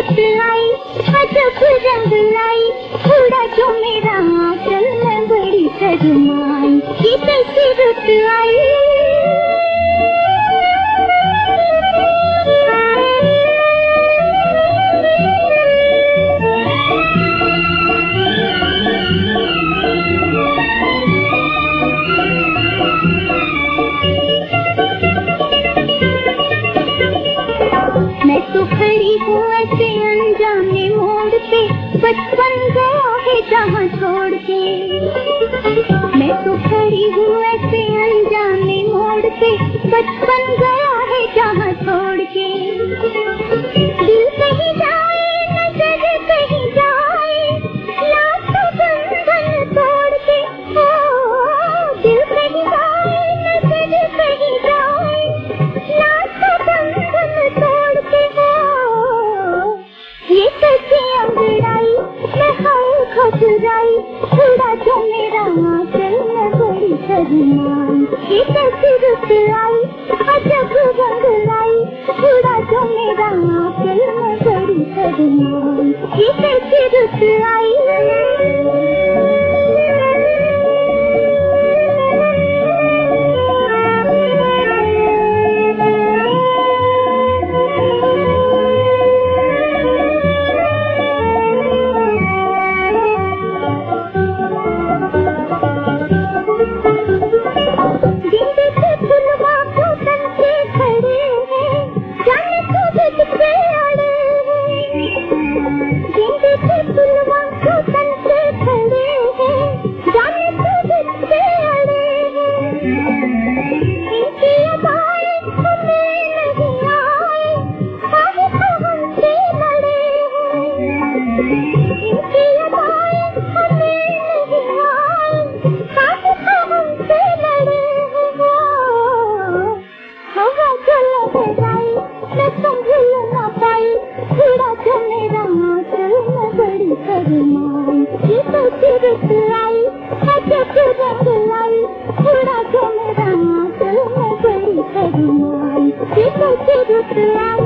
रुत आई, अजब रंग लाई, उड़ा जो मेरा आंचल मैं बड़ी शर्माई। ये कैसी रुत आई, मैं तो खड़ी हूँ ऐसे अनजाने मोड़ पे, बचपन गया है जहाँ छोड़ के। मैं तो खड़ी हूँ ऐसे अनजाने मोड़ पे, बचपन गया है जहाँ छोड़ के। दिल कहीं जाए नजर कहीं जाए, लाखों बंधन तोड़ के। ओ दिल कहीं जाए नजर कहीं जाए, लाखों बंधन तोड़ के। ये कैसी अंगड़ाई, मैं हाय घबराई, उड़ा जो मेरा आंचल मैं बड़ी शर्माई। ये कैसी रुत आई, अजब रंग लाई, उड़ा जो मेरा आंचल मैं बड़ी शर्माई। ये कैसी रुत आई, रुत आई।